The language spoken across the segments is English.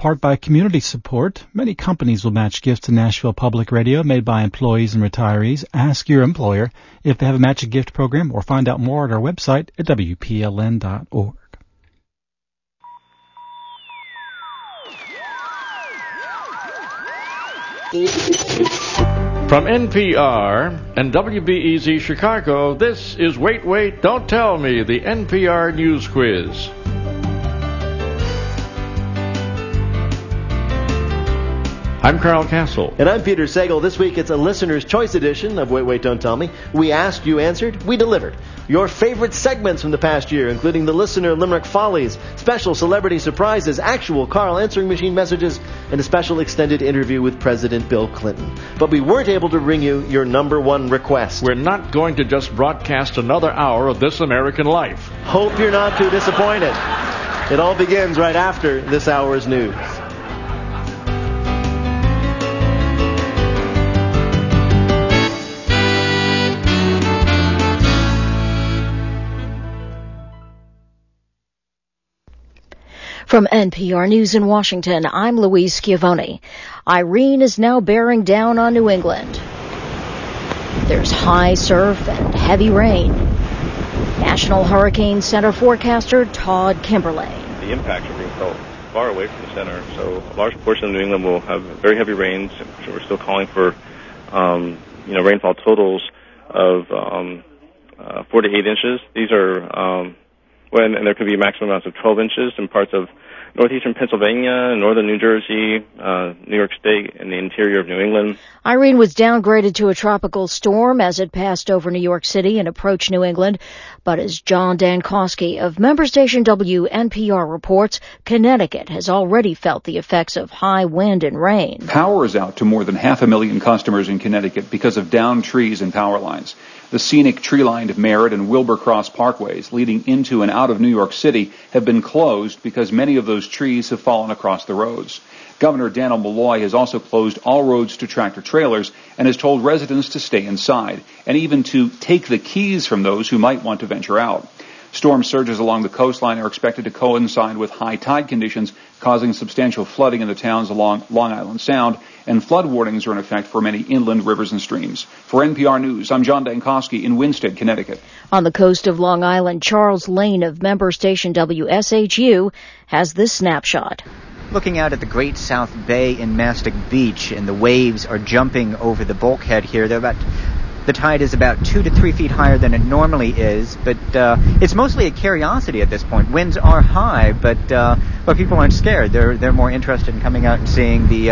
part by community support. Many companies will match gifts to Nashville Public Radio made by employees and retirees. Ask your employer if they have a matching gift program or find out more at our website at WPLN.org. From NPR and WBEZ Chicago, this is Wait, Wait, Don't Tell Me, the NPR News Quiz. I'm Carl Castle. And I'm Peter Sagal. This week it's a listener's choice edition of Wait, Wait, Don't Tell Me. We asked, you answered, we delivered. Your favorite segments from the past year, including the Listener Limerick Follies, special celebrity surprises, actual Carl answering machine messages, and a special extended interview with President Bill Clinton. But we weren't able to bring you your number one request. We're not going to just broadcast another hour of This American Life. Hope you're not too disappointed. It all begins right after this hour's news. From NPR News in Washington, I'm Louise Schiavone. Irene is now bearing down on New England. There's high surf and heavy rain. National Hurricane Center forecaster Todd Kimberley. The impacts are being felt far away from the center, so a large portion of New England will have very heavy rains. So we're still calling for, rainfall totals of 4 to 8 inches. These are and there could be maximum amounts of 12 inches in parts of northeastern Pennsylvania, northern New Jersey, New York State, and the interior of New England. Irene was downgraded to a tropical storm as it passed over New York City and approached New England. But as John Dankosky of member station WNPR reports, Connecticut has already felt the effects of high wind and rain. Power is out to more than 500,000 customers in Connecticut because of downed trees and power lines. The scenic tree-lined Merritt and Wilbur Cross parkways leading into and out of New York City have been closed because many of those trees have fallen across the roads. Governor Dannel Malloy has also closed all roads to tractor-trailers and has told residents to stay inside and even to take the keys from those who might want to venture out. Storm surges along the coastline are expected to coincide with high tide conditions, causing substantial flooding in the towns along Long Island Sound, and flood warnings are in effect for many inland rivers and streams. For NPR News, I'm John Dankosky in Winsted, Connecticut. On the coast of Long Island, Charles Lane of member station WSHU has this snapshot. Looking out at the Great South Bay in Mastic Beach, and the waves are jumping over the bulkhead here. The tide is about 2 to 3 feet higher than it normally is, but it's mostly a curiosity at this point. Winds are high, but people aren't scared. They're more interested in coming out and seeing the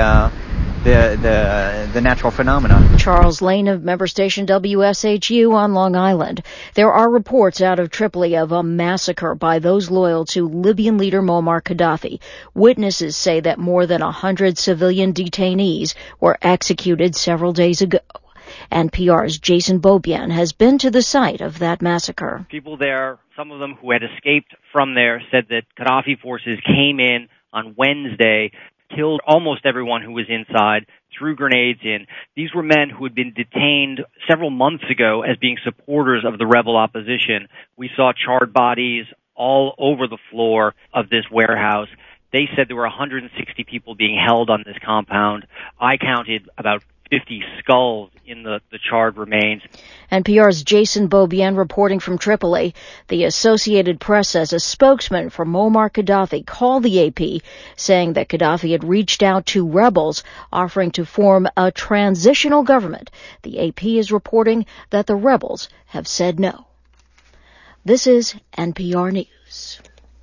natural phenomena. Charles Lane of member station WSHU on Long Island. There are reports out of Tripoli of a massacre by those loyal to Libyan leader Muammar Gaddafi. Witnesses say that more than 100 civilian detainees were executed several days ago. NPR's Jason Beaubien has been to the site of that massacre. People there, some of them who had escaped from there, said that Gaddafi forces came in on Wednesday, killed almost everyone who was inside, threw grenades in. These were men who had been detained several months ago as being supporters of the rebel opposition. We saw charred bodies all over the floor of this warehouse. They said there were 160 people being held on this compound. I counted about 50 skulls in the charred remains. NPR's Jason Beaubien reporting from Tripoli. The Associated Press says a spokesman for Muammar Gaddafi called the AP, saying that Gaddafi had reached out to rebels offering to form a transitional government. The AP is reporting that the rebels have said no. This is NPR News.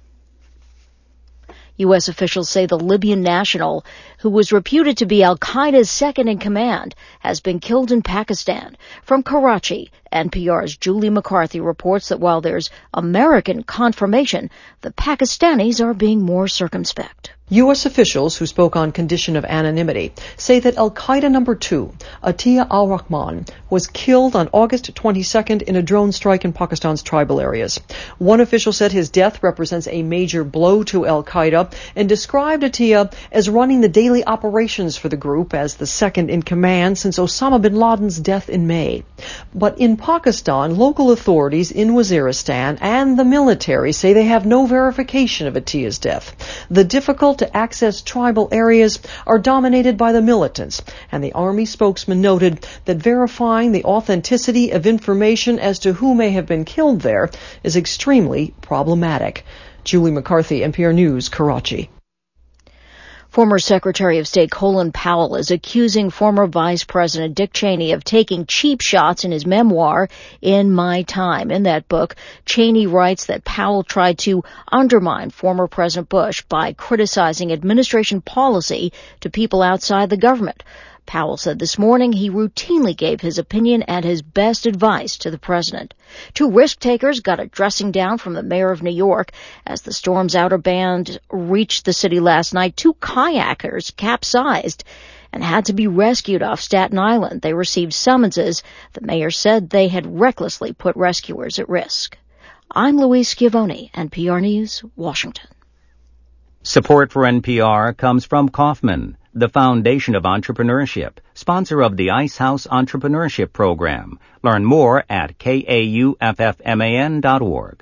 U.S. officials say the Libyan national, who was reputed to be al-Qaeda's second-in-command, has been killed in Pakistan. From Karachi, NPR's Julie McCarthy reports that while there's American confirmation, the Pakistanis are being more circumspect. U.S. officials who spoke on condition of anonymity say that al-Qaeda number 2, Atiya al-Rahman, was killed on August 22nd in a drone strike in Pakistan's tribal areas. One official said his death represents a major blow to al-Qaeda and described Atiya as running the daily operations for the group as the second in command since Osama bin Laden's death in May. But in Pakistan, local authorities in Waziristan and the military say they have no verification of Atiya's death. The difficult-to-access tribal areas are dominated by the militants, and the Army spokesman noted that verifying the authenticity of information as to who may have been killed there is extremely problematic. Julie McCarthy, NPR News, Karachi. Former Secretary of State Colin Powell is accusing former Vice President Dick Cheney of taking cheap shots in his memoir, In My Time. In that book, Cheney writes that Powell tried to undermine former President Bush by criticizing administration policy to people outside the government. Powell said this morning he routinely gave his opinion and his best advice to the president. Two risk-takers got a dressing down from the mayor of New York. As the storm's outer band reached the city last night, two kayakers capsized and had to be rescued off Staten Island. They received summonses. The mayor said they had recklessly put rescuers at risk. I'm Louise Schiavone, NPR News, Washington. Support for NPR comes from Kauffman, the Foundation of Entrepreneurship, sponsor of the Ice House Entrepreneurship Program. Learn more at kauffman.org.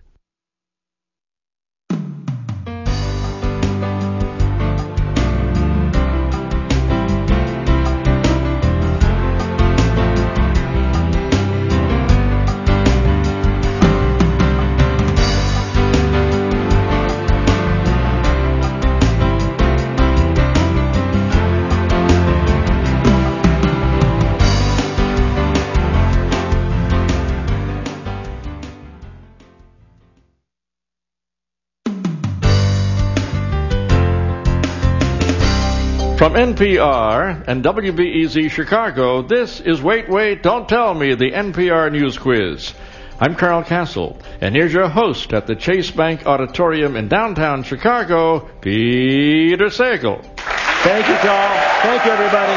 From NPR and WBEZ Chicago, this is Wait, Wait, Don't Tell Me, the NPR News Quiz. I'm Carl Castle, and here's your host at the Chase Bank Auditorium in downtown Chicago, Peter Sagal. Thank you, Carl. Thank you, everybody.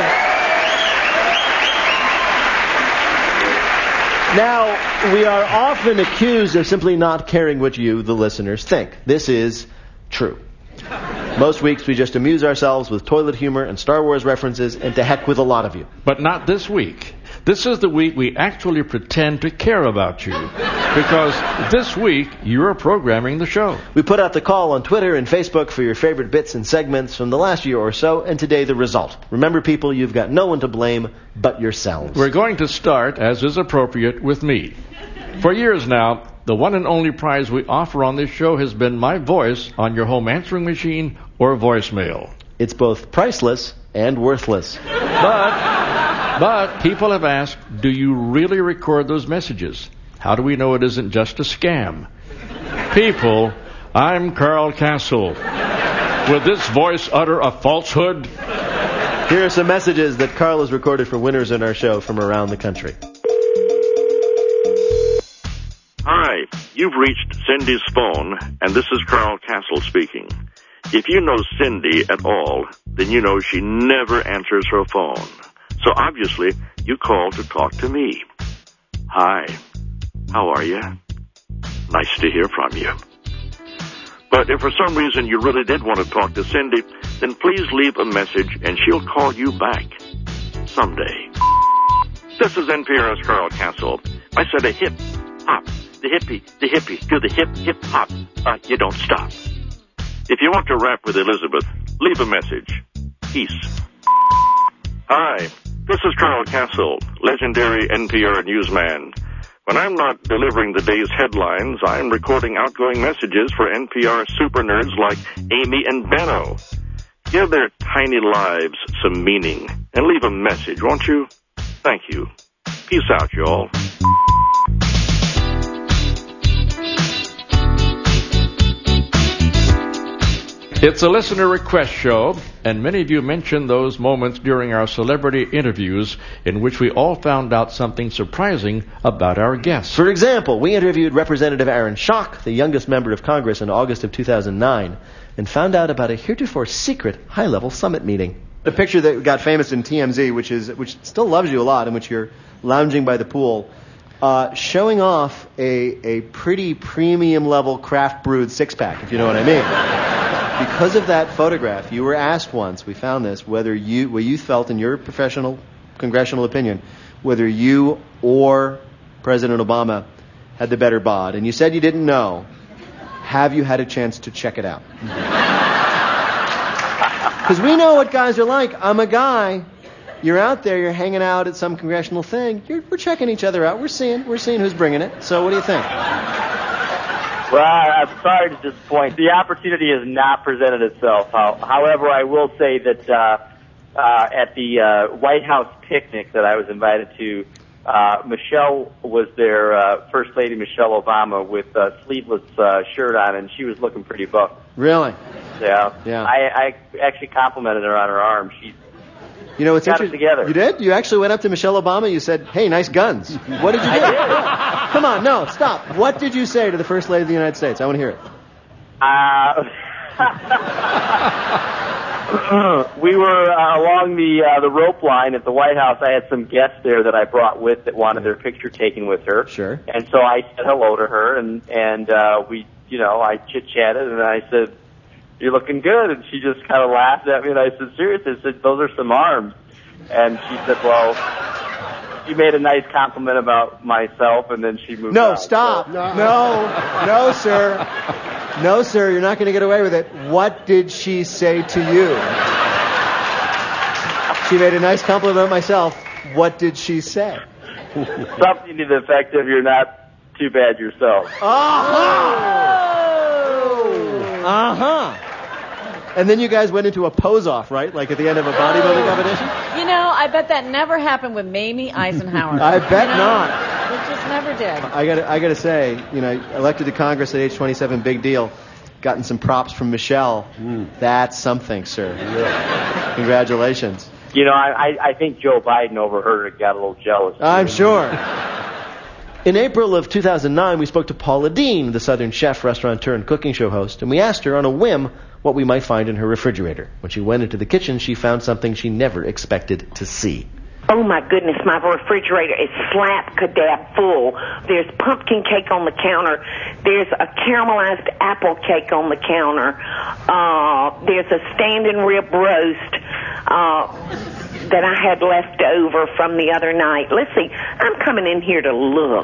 Now, we are often accused of simply not caring what you, the listeners, think. This is true. Most weeks we just amuse ourselves with toilet humor and Star Wars references, and to heck with a lot of you. But not this week. This is the week we actually pretend to care about you. Because this week, you're programming the show. We put out the call on Twitter and Facebook for your favorite bits and segments from the last year or so, and today the result. Remember, people, you've got no one to blame but yourselves. We're going to start, as is appropriate, with me. For years now, the one and only prize we offer on this show has been my voice on your home answering machine or voicemail. It's both priceless and worthless. But people have asked, do you really record those messages? How do we know it isn't just a scam? People, I'm Carl Castle. Will this voice utter a falsehood? Here are some messages that Carl has recorded for winners in our show from around the country. Hi, you've reached Cindy's phone, and this is Carl Castle speaking. If you know Cindy at all, then you know she never answers her phone. So obviously, you called to talk to me. Hi, how are you? Nice to hear from you. But if for some reason you really did want to talk to Cindy, then please leave a message and she'll call you back someday. This is NPR's Carl Castle. I said a hip hop. The hippie, do the hip hop. You don't stop. If you want to rap with Elizabeth, leave a message. Peace. Hi, this is Carl Castle, legendary NPR newsman. When I'm not delivering the day's headlines, I'm recording outgoing messages for NPR super nerds like Amy and Benno. Give their tiny lives some meaning and leave a message, won't you? Thank you. Peace out, y'all. It's a listener request show, and many of you mentioned those moments during our celebrity interviews in which we all found out something surprising about our guests. For example, we interviewed Representative Aaron Schock, the youngest member of Congress, in August of 2009, and found out about a heretofore secret high-level summit meeting. A picture that got famous in TMZ, which still loves you a lot, in which you're lounging by the pool, showing off a pretty premium-level craft brewed six-pack, if you know what I mean. Because of that photograph, you were asked once, we found this, what you felt in your professional congressional opinion, whether you or President Obama had the better bod, and you said you didn't know. Have you had a chance to check it out? Because we know what guys are like. I'm a guy. You're out there. You're hanging out at some congressional thing. We're checking each other out. We're seeing who's bringing it. So what do you think? Well, I'm sorry to disappoint. The opportunity has not presented itself. However, I will say that at the White House picnic that I was invited to, Michelle was there, First Lady Michelle Obama, with a sleeveless shirt on, and she was looking pretty buff. Really? Yeah. Yeah. I actually complimented her on her arm. She it's got it together. You did? You actually went up to Michelle Obama. You said, "Hey, nice guns." What did you do? Come on, no, stop. What did you say to the First Lady of the United States? I want to hear it. We were along the rope line at the White House. I had some guests there that I brought with that wanted their picture taken with her. Sure. And so I said hello to her, and we, I chit-chatted, and I said, "You're looking good." And she just kind of laughed at me, and I said, "Seriously?" I said, "Those are some arms." And she said, "Well," she made a nice compliment about myself, and then she moved on. No, stop. No, sir. No, sir, you're not going to get away with it. What did she say to you? She made a nice compliment about myself. What did she say? Something to the effect of, "You're not too bad yourself." Uh-huh. And then you guys went into a pose-off, right? Like at the end of a bodybuilding competition? I bet that never happened with Mamie Eisenhower. I bet not. It just never did. I got to say, elected to Congress at age 27, big deal. Gotten some props from Michelle. That's something, sir. Yeah. Congratulations. I think Joe Biden overheard it, got a little jealous. I'm sure. In April of 2009, we spoke to Paula Deen, the Southern chef, restaurateur, and cooking show host, and we asked her on a whim what we might find in her refrigerator. When she went into the kitchen, she found something she never expected to see. Oh, my goodness, my refrigerator is slap-kadab full. There's pumpkin cake on the counter. There's a caramelized apple cake on the counter. There's a standing rib roast that I had left over from the other night. Let's see, I'm coming in here to look.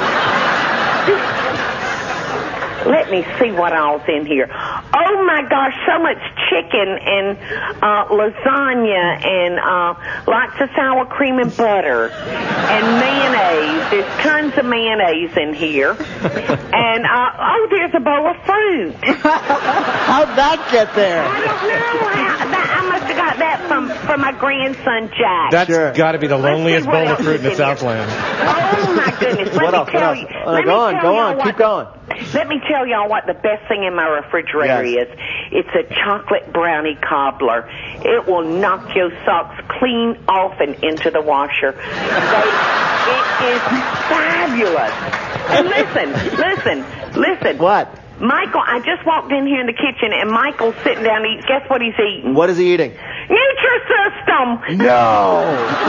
Let me see what all's in here. Oh, my gosh, so much chicken and lasagna and lots of sour cream and butter and mayonnaise. There's tons of mayonnaise in here. And, there's a bowl of fruit. How'd that get there? I don't know. I must have got that from my grandson, Jack. That's got to be the loneliest bowl of fruit in the Southland. Oh, my goodness. Let me tell you. Go on. Keep going. Let me tell y'all what the best thing in my refrigerator is. It's a chocolate brownie cobbler. It will knock your socks clean off and into the washer. It is fabulous. And listen. What? Michael, I just walked in here in the kitchen, and Michael's sitting down to eat. Guess what he's eating? What is he eating? Nutrisystem. No.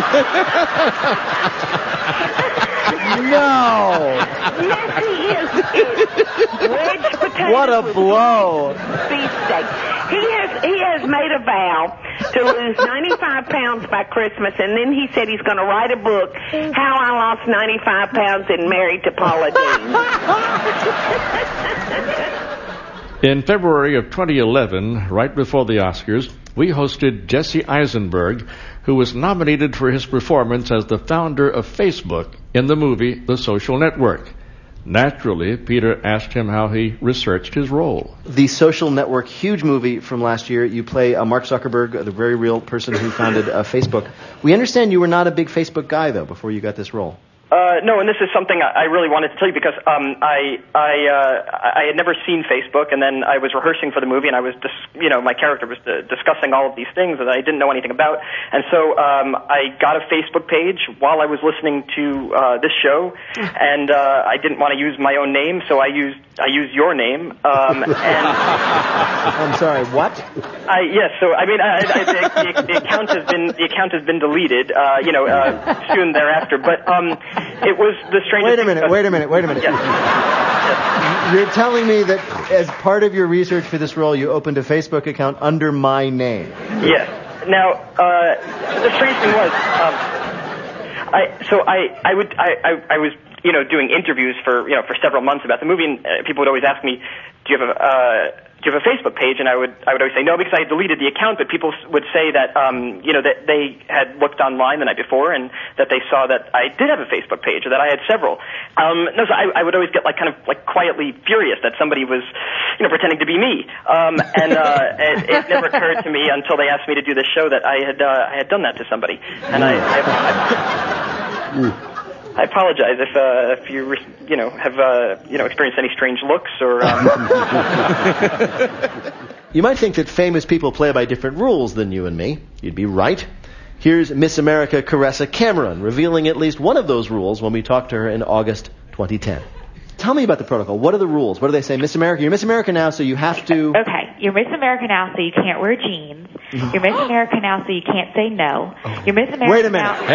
No. Yes, he is. Wedge potato. What a blow. Beefsteak. He has made a vow to lose 95 pounds by Christmas, and then he said he's going to write a book, How I Lost 95 Pounds and Married to Paula Deen. In February of 2011, right before the Oscars, we hosted Jesse Eisenberg, who was nominated for his performance as the founder of Facebook in the movie The Social Network. Naturally, Peter asked him how he researched his role. The Social Network, huge movie from last year. You play Mark Zuckerberg, the very real person who founded Facebook. We understand you were not a big Facebook guy, though, before you got this role. No, and this is something I really wanted to tell you because I had never seen Facebook, and then I was rehearsing for the movie, and I was my character was discussing all of these things that I didn't know anything about, and so I got a Facebook page while I was listening to this show, and I didn't want to use my own name, so I used your name. And I'm sorry, what? Yes, so I mean the account has been deleted, soon thereafter, but. It was the strangest thing. Wait a minute. Yes. You're telling me that as part of your research for this role, you opened a Facebook account under my name? Yes. Now, the strange thing was, I was doing interviews for several months about the movie, and people would always ask me, do you have a Facebook page? And I would always say no, because I had deleted the account, but people would say that, that they had looked online the night before and that they saw that I did have a Facebook page, or that I had several. So I would always get kind of quietly furious that somebody was, pretending to be me. It never occurred to me until they asked me to do this show that I had done that to somebody. And I apologize if you have experienced any strange looks or. You might think that famous people play by different rules than you and me. You'd be right. Here's Miss America Caressa Cameron revealing at least one of those rules when we talked to her in August 2010. Tell me about the protocol. What are the rules? What do they say? Miss America, you're Miss America now, so you have to. Okay, you're Miss America now, so you can't wear jeans. You're Miss America now, so you can't say no. You're Miss America. Wait a minute. Now.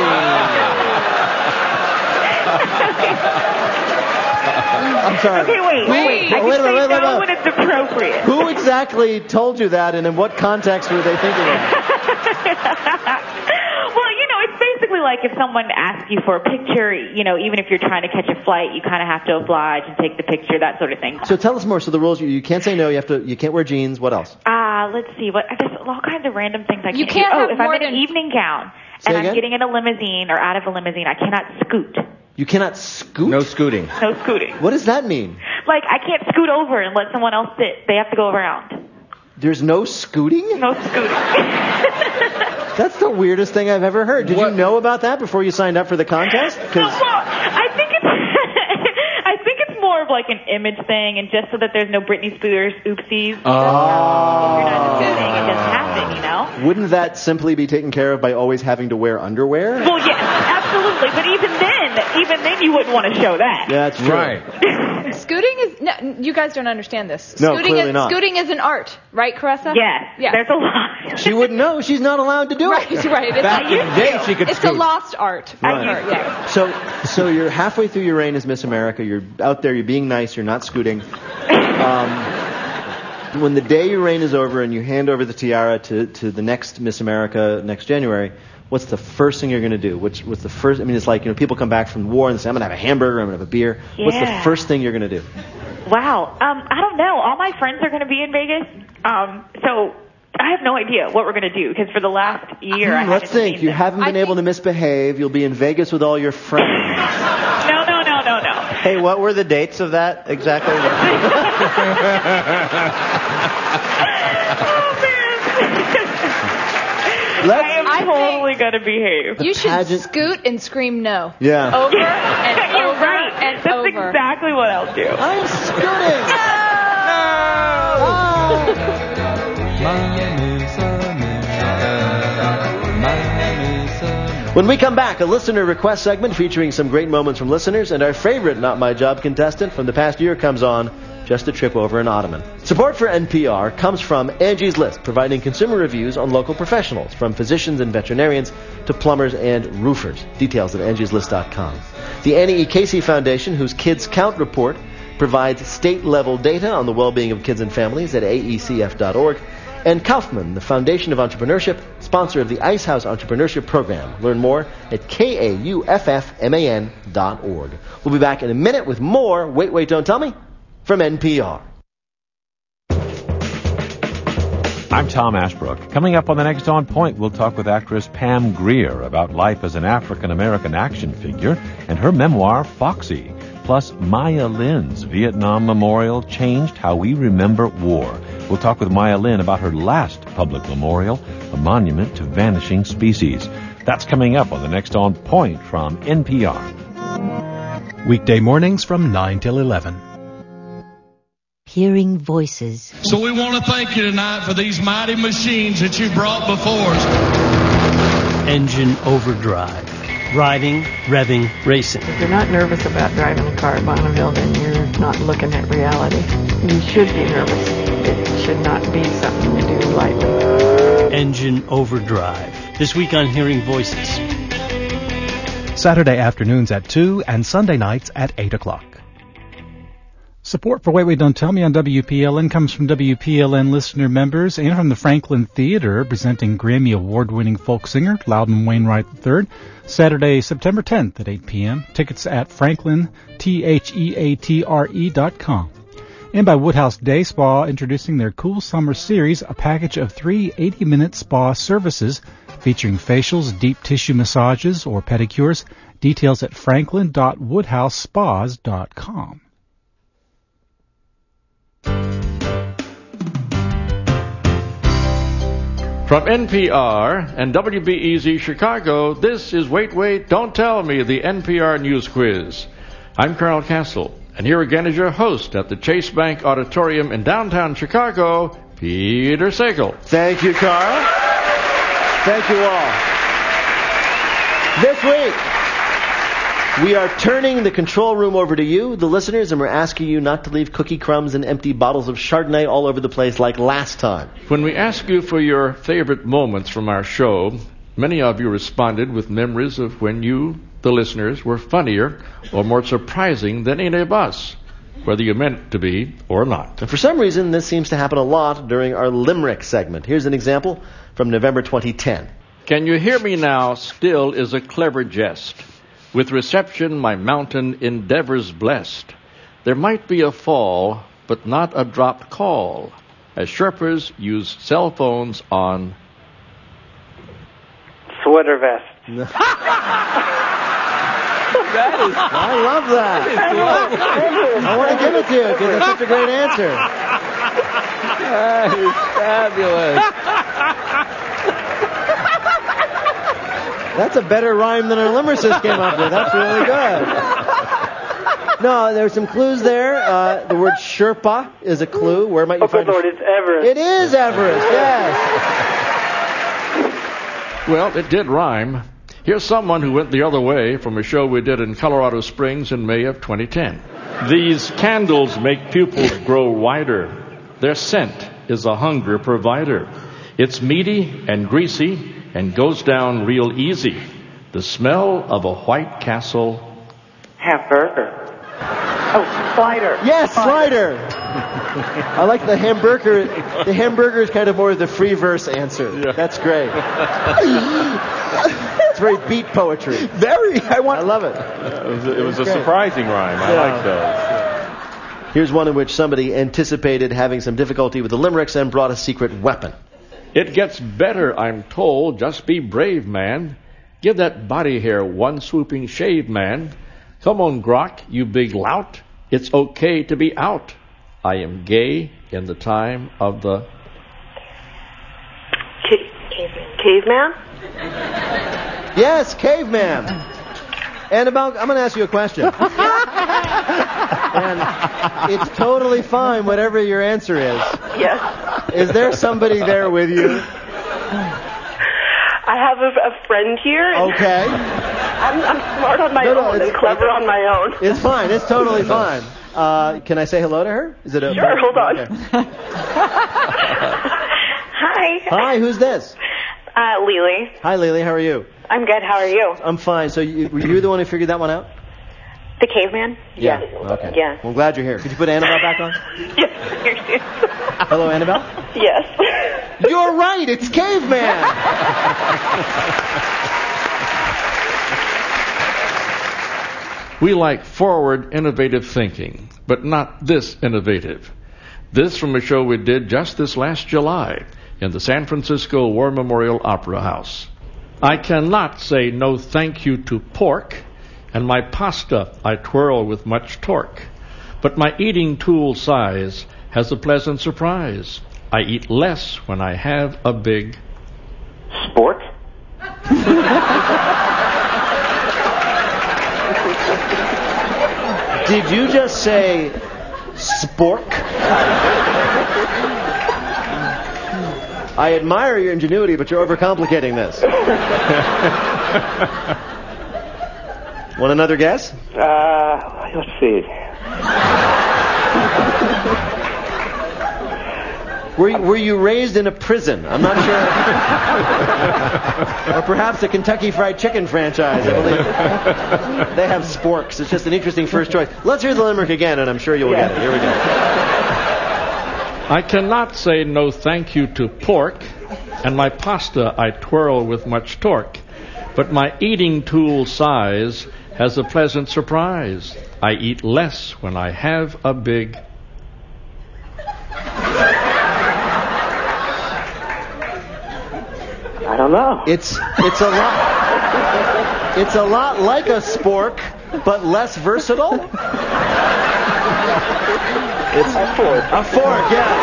I'm sorry. Okay, wait. I can say no when it's appropriate. Who exactly told you that, and in what context were they thinking of? Well, it's basically like if someone asks you for a picture, even if you're trying to catch a flight, you kind of have to oblige and take the picture, that sort of thing. So tell us more. So the rules: you can't say no. You can't wear jeans. What else? Let's see. There's all kinds of random things I can't do. You can't have if I'm in an evening gown and I'm getting in a limousine or out of a limousine, I cannot scoot. You cannot scoot? No scooting. No scooting. What does that mean? Like, I can't scoot over and let someone else sit. They have to go around. There's no scooting? No scooting. That's the weirdest thing I've ever heard. Did you know about that before you signed up for the contest? Well, I think it's more of like an image thing, and just so that there's no Britney Spears oopsies. Oh. You're not scooting. It doesn't happen, Wouldn't that simply be taken care of by always having to wear underwear? Well, yes, absolutely. But even then you wouldn't want to show that. Yeah, that's true. Right. Scooting is... No, you guys don't understand this. No, clearly not. Scooting is an art, right, Caressa? Yes. Yeah. There's a lot. She wouldn't know. She's not allowed to do it. Right. Back in the day, she could It's scoot. a lost art. Right. Yeah. So you're halfway through your reign as Miss America. You're out there. You're being nice. You're not scooting. When the day your reign is over and you hand over the tiara to the next Miss America next January, what's the first thing you're going to do? What's the first? I mean, it's like, people come back from war and say, I'm going to have a hamburger, I'm going to have a beer. Yeah. What's the first thing you're going to do? Wow. I don't know. All my friends are going to be in Vegas. So I have no idea what we're going to do, because for the last year I Let's haven't think. seen You them. haven't been able to misbehave. You'll be in Vegas with all your friends. No. Hey, what were the dates of that exactly? I'm totally going to behave. You should scoot and scream no. Yeah. Over and You're over right. and That's over. exactly what I'll do. I'm scooting. When we come back, a listener request segment featuring some great moments from listeners, and our favorite Not My Job contestant from the past year comes on just to trip over an ottoman. Support for NPR comes from Angie's List, providing consumer reviews on local professionals, from physicians and veterinarians to plumbers and roofers. Details at angieslist.com. The Annie E. Casey Foundation, whose Kids Count report provides state-level data on the well-being of kids and families at aecf.org. And Kaufman, the Foundation of Entrepreneurship, sponsor of the Ice House Entrepreneurship Program. Learn more at kauffman.org. We'll be back in a minute with more Wait, Don't Tell Me from NPR. I'm Tom Ashbrook. Coming up on the next On Point, we'll talk with actress Pam Grier about life as an African-American action figure and her memoir, Foxy. Plus, Maya Lin's Vietnam Memorial changed how we remember war. We'll talk with Maya Lin about her last public memorial, a monument to vanishing species. That's coming up on the next On Point from NPR. Weekday mornings from 9 till 11. Hearing voices. So we want to thank you tonight for these mighty machines that you brought before us. Engine overdrive. Riding, revving, racing. If you're not nervous about driving a car at Bonneville, then you're not looking at reality. You should be nervous. It should not be something you do lightly. Engine overdrive. This week on Hearing Voices. Saturday afternoons at 2 and Sunday nights at 8 o'clock. Support for Wait, Wait, Don't Tell Me on WPLN comes from WPLN listener members and from the Franklin Theater, presenting Grammy Award-winning folk singer Loudon Wainwright III, Saturday, September 10th at 8 p.m. Tickets at franklintheatre.com. And by Woodhouse Day Spa, introducing their cool summer series, a package of 3 80-minute spa services featuring facials, deep tissue massages, or pedicures. Details at franklin.woodhousespas.com. From NPR and WBEZ Chicago, this is Wait, Wait, Don't Tell Me, the NPR News Quiz. I'm Carl Castle, and here again is your host at the Chase Bank Auditorium in downtown Chicago, Peter Sagal. Thank you, Carl. Thank you all. This week, we are turning the control room over to you, the listeners, and we're asking you not to leave cookie crumbs and empty bottles of Chardonnay all over the place like last time. When we ask you for your favorite moments from our show, many of you responded with memories of when you, the listeners, were funnier or more surprising than any of us, whether you meant to be or not. And for some reason, this seems to happen a lot during our Limerick segment. Here's an example from November 2010. Can you hear me now still is a clever jest. With reception, my mountain endeavors blessed. There might be a fall, but not a dropped call, as Sherpas use cell phones on sweater vest. I love that. I want to give it to you because it's such a great answer. That is fabulous. That's a better rhyme than our Limerick came up with. That's really good. No, there's some clues there. The word Sherpa is a clue. Where might you find it? Oh, good Lord, it's Everest. It is Everest, yes. Well, it did rhyme. Here's someone who went the other way from a show we did in Colorado Springs in May of 2010. These candles make pupils grow wider. Their scent is a hunger provider. It's meaty and greasy and goes down real easy. The smell of a White Castle hamburger. Oh, slider. Yes, slider. I like the hamburger. The hamburger is kind of more the free verse answer. Yeah. That's great. It's very beat poetry. Very. I love it. It was a surprising rhyme. I like those. Here's one in which somebody anticipated having some difficulty with the limericks and brought a secret weapon. It gets better, I'm told. Just be brave, man. Give that body hair one swooping shave, man. Come on, Grok, you big lout. It's okay to be out. I am gay in the time of the... Caveman? Yes, caveman. Annabelle, I'm going to ask you a question. And it's totally fine, whatever your answer is. Yes. Is there somebody there with you? I have a friend here. Okay. I'm smart on my own and clever on my own. It's fine. It's totally fine. Can I say hello to her? Is it a... Sure, hold on. Okay. Hi. Hi, who's this? Lily. Hi, Lily. How are you? I'm good. How are you? I'm fine. So you're the one who figured that one out? The caveman? Yeah. Okay. Yeah. Well, I'm glad you're here. Could you put Annabelle back on? Yes. Hello, Annabelle? Yes. You're right. It's caveman. We like forward, innovative thinking, but not this innovative. This from a show we did just this last July in the San Francisco War Memorial Opera House. I cannot say no thank you to pork, and my pasta I twirl with much torque. But my eating tool size has a pleasant surprise. I eat less when I have a big... sport? Did you just say spork? I admire your ingenuity, but you're overcomplicating this. Want another guess? Let's see. Were you raised in a prison? I'm not sure. Or perhaps a Kentucky Fried Chicken franchise, I believe. They have sporks. It's just an interesting first choice. Let's hear the limerick again, and I'm sure you'll get it. Here we go. I cannot say no thank you to pork, and my pasta I twirl with much torque. But my eating tool size has a pleasant surprise. I eat less when I have a big... I don't know. It's a lot like a spork, but less versatile. It's a fork. A fork, yes.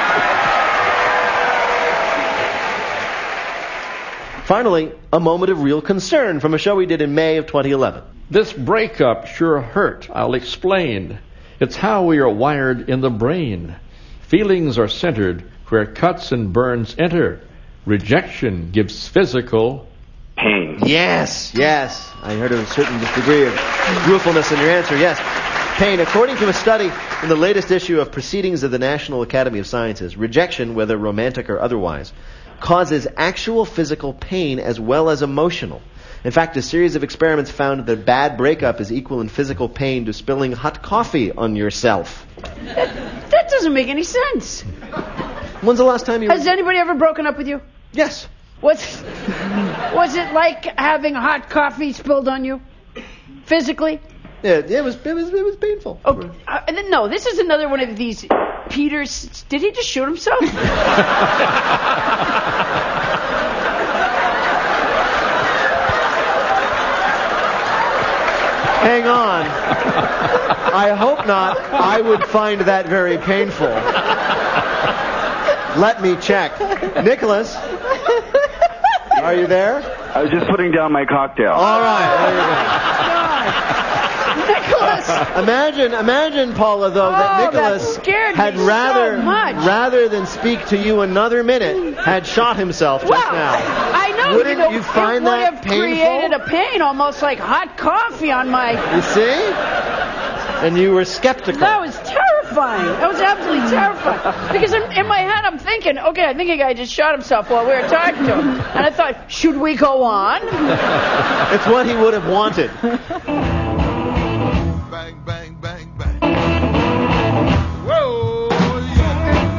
Finally, a moment of real concern from a show we did in May of 2011. This breakup sure hurt, I'll explain. It's how we are wired in the brain. Feelings are centered where cuts and burns enter. Rejection gives physical pain. Yes. I heard a certain degree of ruefulness in your answer. Yes. Pain. According to a study in the latest issue of Proceedings of the National Academy of Sciences, rejection, whether romantic or otherwise, causes actual physical pain as well as emotional. In fact, a series of experiments found that bad breakup is equal in physical pain to spilling hot coffee on yourself. That doesn't make any sense. When's the last time you... Has anybody ever broken up with you? Yes. Was it like having hot coffee spilled on you? Physically? Yeah, it was painful. Oh, and then, no, this is another one of these... Peter's... Did he just shoot himself? Hang on. I hope not. I would find that very painful. Let me check. Nicholas, are you there? I was just putting down my cocktail. All right, there you go. Nicholas! Imagine, Paula, though, that Nicholas had rather than speak to you another minute, had shot himself just now. I know. Wouldn't you find that painful? It would have created a pain, almost like hot coffee on my... You see? And you were skeptical. That was terrifying. That was absolutely terrifying. Because in my head, I'm thinking, okay, I think a guy just shot himself while we were talking to him. And I thought, should we go on? It's what he would have wanted. Bang, bang, bang, bang. Whoa, yeah.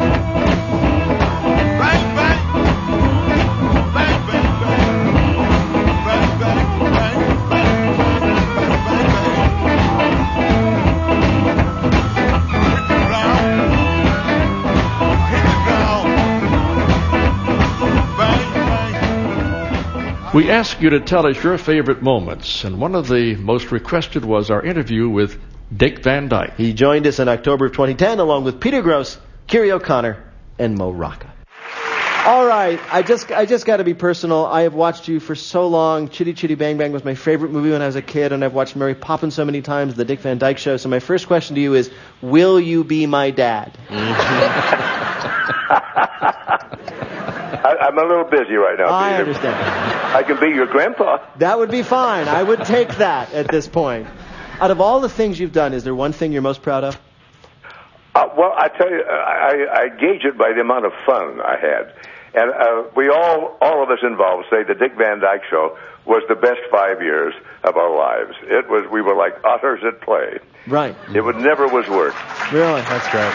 Bang, bang. Bang, bang, bang. Bang, bang, bang, bang. Bang, bang, bang. Hit the ground. Hit the ground. Bang, bang. We ask you to tell us your favorite moments, and one of the most requested was our interview with Dick Van Dyke. He joined us in October of 2010 along with Peter Gross, Kiri O'Connor, and Mo Rocca. All right, I just got to be personal. I have watched you for so long. Chitty Chitty Bang Bang was my favorite movie when I was a kid, and I've watched Mary Poppins so many times, The Dick Van Dyke Show. So my first question to you is, will you be my dad? I'm a little busy right now, Peter. I understand. I can be your grandpa. That would be fine. I would take that at this point. Out of all the things you've done, is there one thing you're most proud of? Well, I tell you, I gauge it by the amount of fun I had. And we all of us involved say the Dick Van Dyke Show was the best 5 years of our lives. We were like otters at play. Right. It never was work. Really? That's great.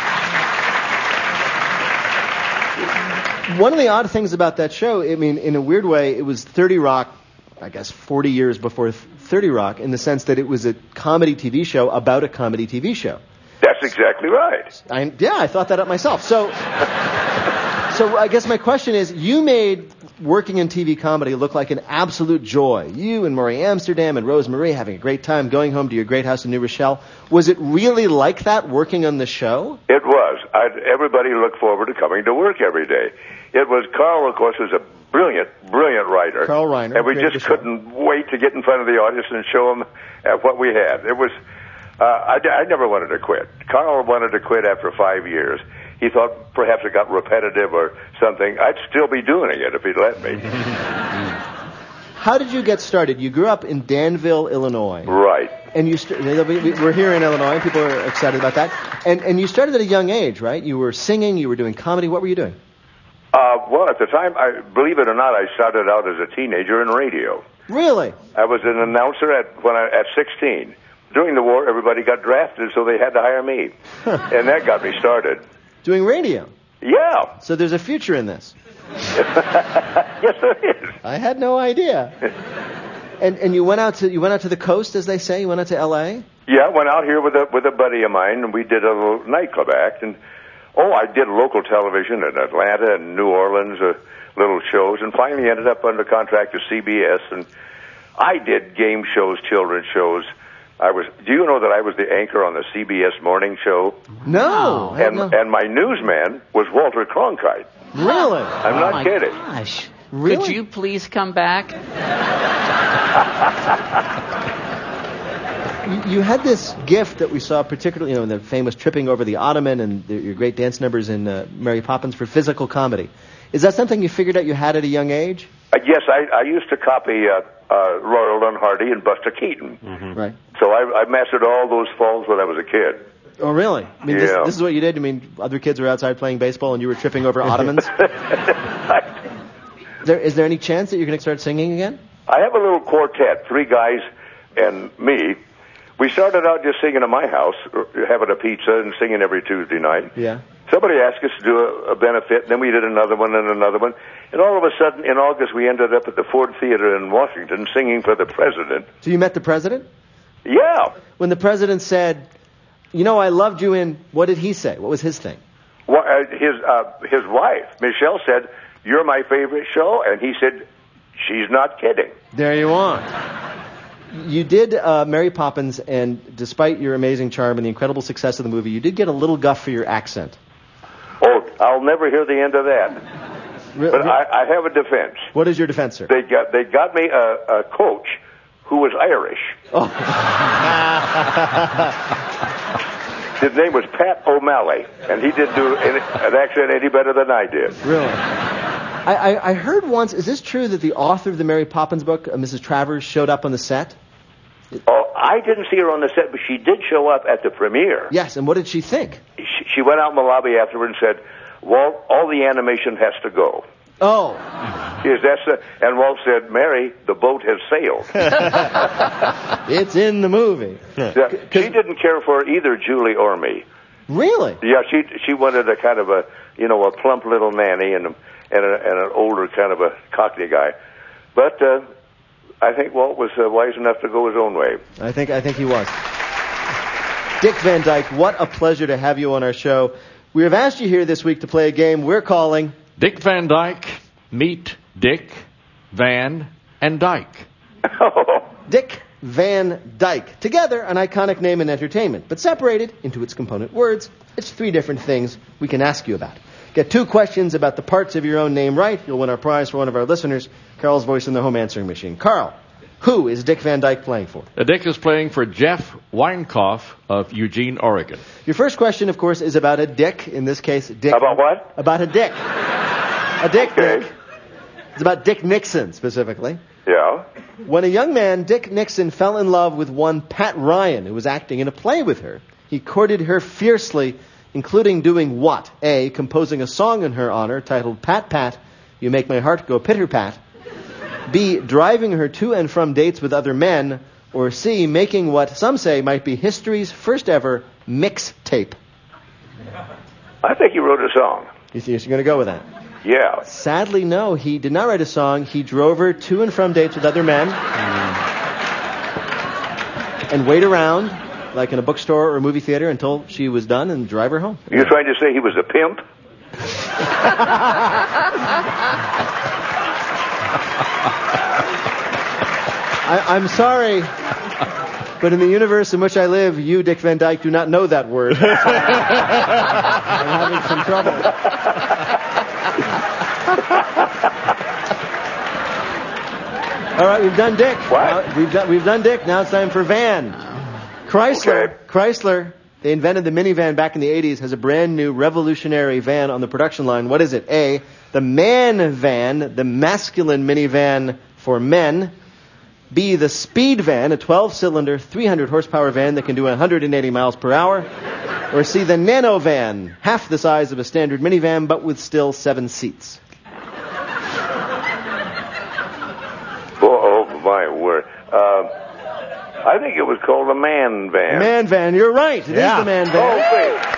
One of the odd things about that show, I mean, in a weird way, it was 30 Rock, I guess 40 years before 30 Rock, in the sense that it was a comedy TV show about a comedy TV show. That's exactly right. I thought that up myself. So I guess my question is, you made working in TV comedy look like an absolute joy. You and Maury Amsterdam and Rose Marie having a great time going home to your great house in New Rochelle. Was it really like that working on the show? It was. Everybody looked forward to coming to work every day. It was, Carl, of course, was a brilliant writer. Carl Reiner. And we just couldn't wait to get in front of the audience and show them what we had. It was, I never wanted to quit. Carl wanted to quit after 5 years. He thought perhaps it got repetitive or something. I'd still be doing it if he'd let me. How did you get started? You grew up in Danville, Illinois. Right. And we're here in Illinois, and people are excited about that. And you started at a young age, right? You were singing, you were doing comedy. What were you doing? Well, at the time, believe it or not, I started out as a teenager in radio. Really? I was an announcer at 16. During the war, everybody got drafted, so they had to hire me. And that got me started. Doing radio? Yeah. So there's a future in this. Yes, there is. I had no idea. And you went out to the coast, as they say. You went out to L.A. Yeah, went out here with a buddy of mine, and we did a little nightclub act. And I did local television in Atlanta and New Orleans, little shows, and finally ended up under contract to CBS. And I did game shows, children's shows. Do you know that I was the anchor on the CBS morning show? No. And my newsman was Walter Cronkite. Really? I'm not kidding. Gosh. Really? Could you please come back? You had this gift that we saw, particularly, in the famous tripping over the ottoman and your great dance numbers in Mary Poppins, for physical comedy. Is that something you figured out you had at a young age? Yes, I used to copy Laurel and Hardy and Buster Keaton. Mm-hmm. Right. So I mastered all those falls when I was a kid. Oh, really? I mean, yeah. This is what you did? I mean, other kids were outside playing baseball and you were tripping over ottomans? Is there any chance that you're going to start singing again? I have a little quartet, 3 guys and me. We started out just singing at my house, having a pizza and singing every Tuesday night. Yeah. Somebody asked us to do a benefit, and then we did another one and another one. And all of a sudden, in August, we ended up at the Ford Theater in Washington singing for the president. So you met the president? Yeah. When the president said, I loved you in, what did he say? What was his thing? Well, his wife, Michelle, said, "You're my favorite show," and he said, "She's not kidding." There you are. You did Mary Poppins, and despite your amazing charm and the incredible success of the movie, you did get a little guff for your accent. Oh, I'll never hear the end of that. But I have a defense. What is your defense, sir? They got me a coach who was Irish. Oh. His name was Pat O'Malley, and he didn't do an accent any better than I did. Really? I heard once, is this true that the author of the Mary Poppins book, Mrs. Travers, showed up on the set? Oh, I didn't see her on the set, but she did show up at the premiere. Yes, and what did she think? She went out in the lobby afterward and said, "Walt, all the animation has to go." Oh. And Walt said, "Mary, the boat has sailed." It's in the movie. Yeah, she didn't care for either Julie or me. Really? Yeah, she wanted a kind of a plump little nanny and an older kind of a Cockney guy. But I think Walt was wise enough to go his own way. I think he was. Dick Van Dyke, what a pleasure to have you on our show. We have asked you here this week to play a game we're calling Dick Van Dyke, Meet Dick, Van, and Dyke. Dick Van Dyke. Together, an iconic name in entertainment, but separated into its component words. It's 3 different things we can ask you about. Get 2 questions about the parts of your own name right. You'll win our prize for one of our listeners, Carl's voice in the home answering machine. Carl, who is Dick Van Dyke playing for? Dick is playing for Jeff Weinkoff of Eugene, Oregon. Your first question, of course, is about a dick. In this case, Dick. About what? About a dick. A dick, okay. Dick. It's about Dick Nixon, specifically. Yeah. When a young man, Dick Nixon, fell in love with one Pat Ryan, who was acting in a play with her, he courted her fiercely, including doing what? A, composing a song in her honor titled Pat Pat, You Make My Heart Go Pitter-Pat. B, driving her to and from dates with other men. Or C, making what some say might be history's first ever mixtape. I think he wrote a song. You think you're going to go with that? Yeah. Sadly, no. He did not write a song. He drove her to and from dates with other men. And wait around, like in a bookstore or a movie theater, until she was done and drive her home. You're trying to say he was a pimp? I'm sorry, but in the universe in which I live, you, Dick Van Dyke, do not know that word. So I'm having some trouble. All right, we've done Dick. What? We've done Dick. Now it's time for Van. Chrysler, they invented the minivan back in the 80s, has a brand new revolutionary van on the production line. What is it? A, the man van, the masculine minivan for men. B, the Speed Van, a 12-cylinder, 300-horsepower van that can do 180 miles per hour. Or C, the Nano Van, half the size of a standard minivan, but with still 7 seats. Oh, my word. I think it was called a Man Van. Man Van, you're right. It is the Man Van. Okay.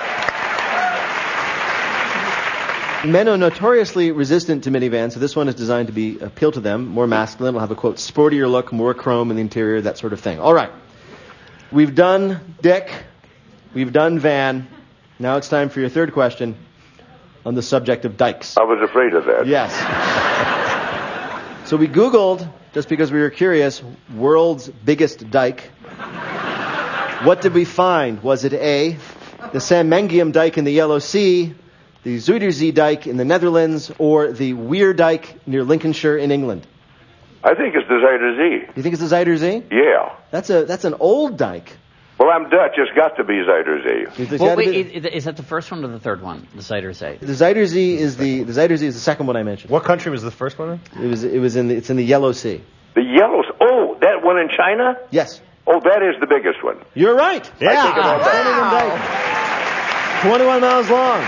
Men are notoriously resistant to minivans, so this one is designed to appeal to them, more masculine. It'll have a, quote, sportier look, more chrome in the interior, that sort of thing. All right. We've done Dick. We've done Van. Now it's time for your third question on the subject of dykes. I was afraid of that. Yes. So we Googled, just because we were curious, world's biggest dike. What did we find? Was it A, the Samengium dike in the Yellow Sea, the Zuiderzee dike in the Netherlands, or the Weir dike near Lincolnshire in England? I think it's the Zuiderzee. You think it's the Zuiderzee? Yeah. That's an old dike. Well, I'm Dutch. It's got to be Zuiderzee. Well, wait, is that the first one or the third one? The Zuiderzee. The Zuiderzee is the second one I mentioned. What country was the first one in? It's in the Yellow Sea. The Yellow. Oh, that one in China? Yes. Oh, that is the biggest one. You're right. Yeah. I think about that. 21 miles long.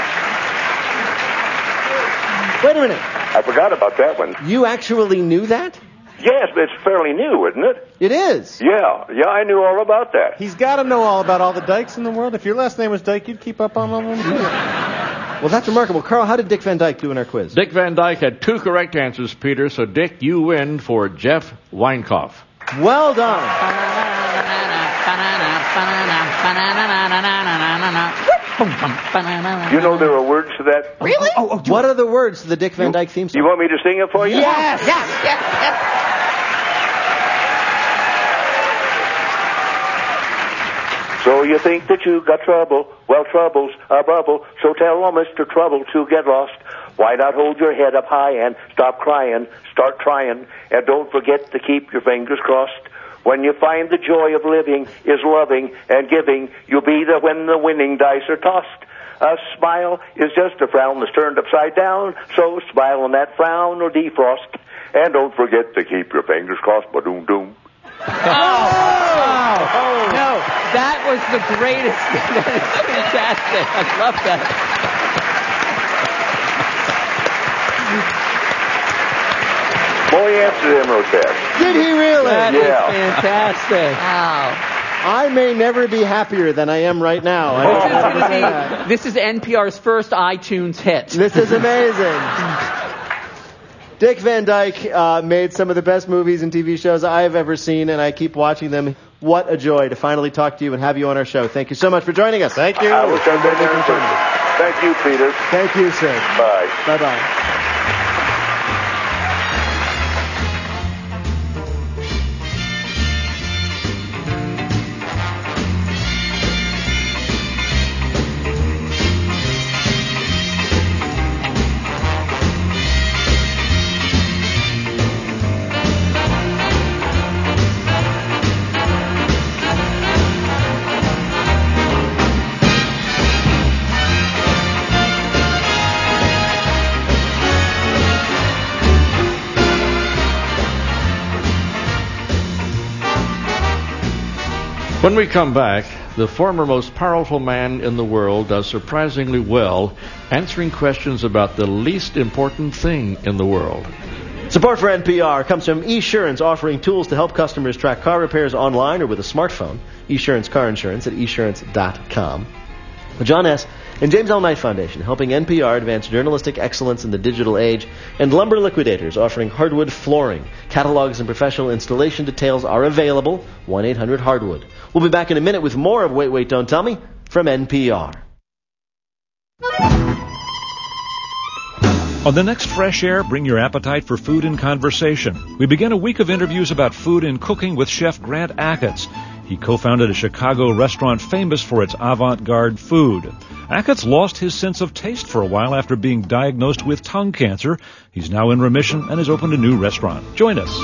Wait a minute. I forgot about that one. You actually knew that? Yes, but it's fairly new, isn't it? It is. Yeah, I knew all about that. He's got to know all about all the dikes in the world. If your last name was Dyke, you'd keep up on all of them. Well, that's remarkable. Carl, how did Dick Van Dyke do in our quiz? Dick Van Dyke had 2 correct answers, Peter, so Dick, you win for Jeff Weinkauf. Well done. You know there are words to that? Really? What are the words to the Dick Van Dyke theme song? You want me to sing it for you? Yes! So you think that you got trouble? Well, trouble's a bubble. So tell Mr. Trouble to get lost. Why not hold your head up high and stop crying? Start trying. And don't forget to keep your fingers crossed. When you find the joy of living is loving and giving, you'll be there when the winning dice are tossed. A smile is just a frown that's turned upside down. So smile on that frown or defrost. And don't forget to keep your fingers crossed. Ba-doom-doom. No, that was the greatest thing. That is fantastic. I love that. Boy, answered him, Rosette. Did he really? That is fantastic. Wow. I may never be happier than I am right now. This is NPR's first iTunes hit. This is amazing. Dick Van Dyke made some of the best movies and TV shows I've ever seen, and I keep watching them. What a joy to finally talk to you and have you on our show. Thank you so much for joining us. Thank you. I will come down there and thank you, Peter. Thank you, sir. Bye. Bye-bye. When we come back, the former most powerful man in the world does surprisingly well answering questions about the least important thing in the world. Support for NPR comes from eSurance, offering tools to help customers track car repairs online or with a smartphone. eSurance Car Insurance at eSurance.com. The John S. and James L. Knight Foundation, helping NPR advance journalistic excellence in the digital age, and Lumber Liquidators, offering hardwood flooring. Catalogs and professional installation details are available. 1-800-HARDWOOD. We'll be back in a minute with more of Wait, Wait, Don't Tell Me from NPR. On the next Fresh Air, bring your appetite for food and conversation. We begin a week of interviews about food and cooking with Chef Grant Achatz. He co-founded a Chicago restaurant famous for its avant-garde food. Achatz lost his sense of taste for a while after being diagnosed with tongue cancer. He's now in remission and has opened a new restaurant. Join us.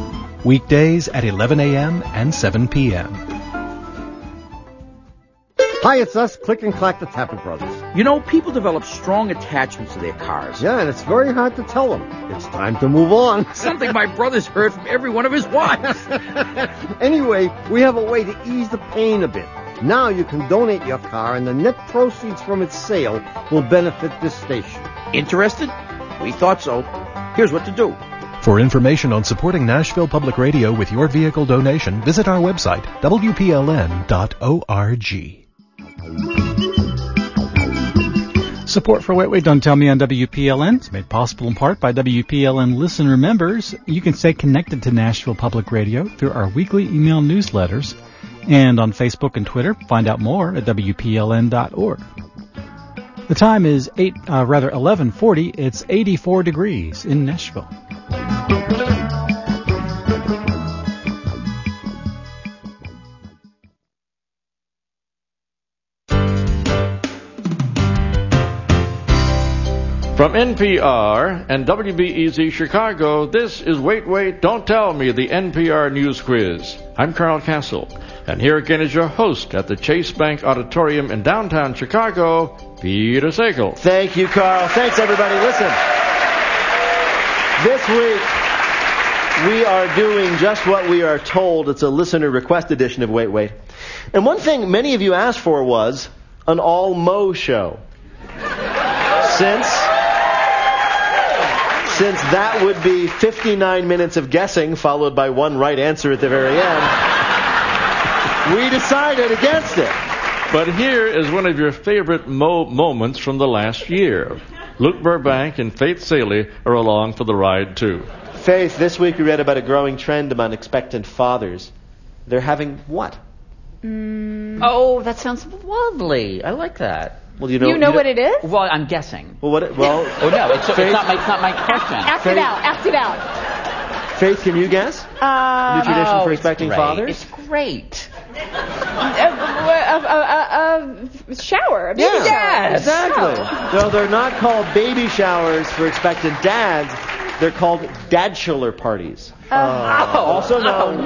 Weekdays at 11 a.m. and 7 p.m. Hi, it's us, Click and Clack the Tappet Brothers. You know, people develop strong attachments to their cars. Yeah, and it's very hard to tell them. It's time to move on. Something my brother's heard from every one of his wives. Anyway, we have a way to ease the pain a bit. Now you can donate your car, and the net proceeds from its sale will benefit this station. Interested? We thought so. Here's what to do. For information on supporting Nashville Public Radio with your vehicle donation, visit our website, WPLN.org. Support for Wait, Don't Tell Me on WPLN is made possible in part by WPLN listener members. You can stay connected to Nashville Public Radio through our weekly email newsletters and on Facebook and Twitter. Find out more at WPLN.org. The time is 11:40. It's 84 degrees in Nashville. From NPR and WBEZ Chicago, this is Wait, Don't Tell Me, the NPR News Quiz. I'm Carl Castle, and here again is your host at the Chase Bank Auditorium in downtown Chicago, Peter Sakel. Thank you, Carl. Thanks, everybody. Listen, this week we are doing just what we are told. It's a listener request edition of Wait. And one thing many of you asked for was an all-Mo show. Since that would be 59 minutes of guessing, followed by one right answer at the very end, we decided against it. But here is one of your favorite moments from the last year. Luke Burbank and Faith Saley are along for the ride, too. Faith, this week we read about a growing trend among expectant fathers. They're having what? Oh, that sounds lovely. I like that. Well, you know what it is? Well, I'm guessing. Oh no, it's not my question. Act it out. Faith, can you guess? New tradition for expecting fathers? It's great. A shower. Yeah, exactly. No, they're not called baby showers for expectant dads. They're called dadchular parties. Also known